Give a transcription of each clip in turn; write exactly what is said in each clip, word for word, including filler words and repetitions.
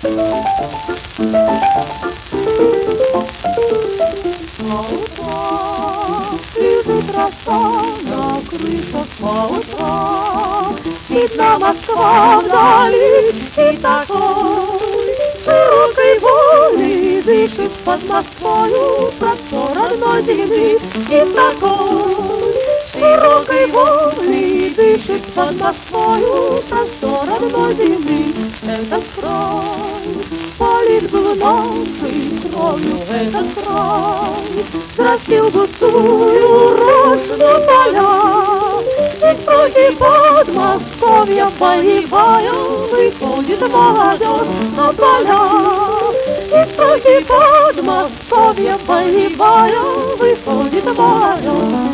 Лежит роса на крышах по утрам, видна Москва вдали, и такой широкой воли дышит под Москвою простор родной земли, и такой широкой воли дышит под Москвою простор родной земли. Этот край полит был нашей кровью, этот край взрастил густую рожь на поля, и строки Подмосковья боевая выходит молодежь на поля, и строки Подмосковья боевая выходит молодежь.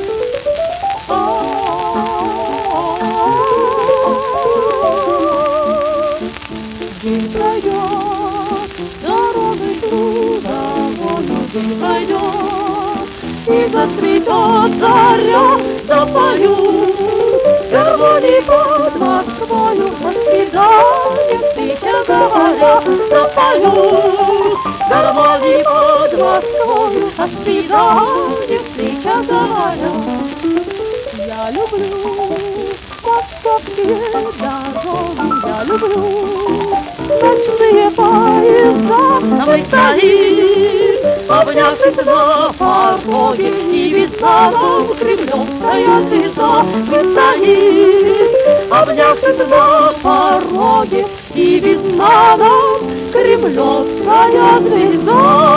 День пройдет, дорогой трудовой, день пройдет, и зацветет заря, запою гармонии под Москвою, до свидания, встреча говоря, запою гармонии под Москвою, до свидания, встреча говоря. Я люблю московские дороги, я люблю ночные поезда. Мы стоим, обнявшись на пороге, и видна нам кремлевская звезда. Мы стоим, обнявшись на пороге, и видна нам кремлевская звезда.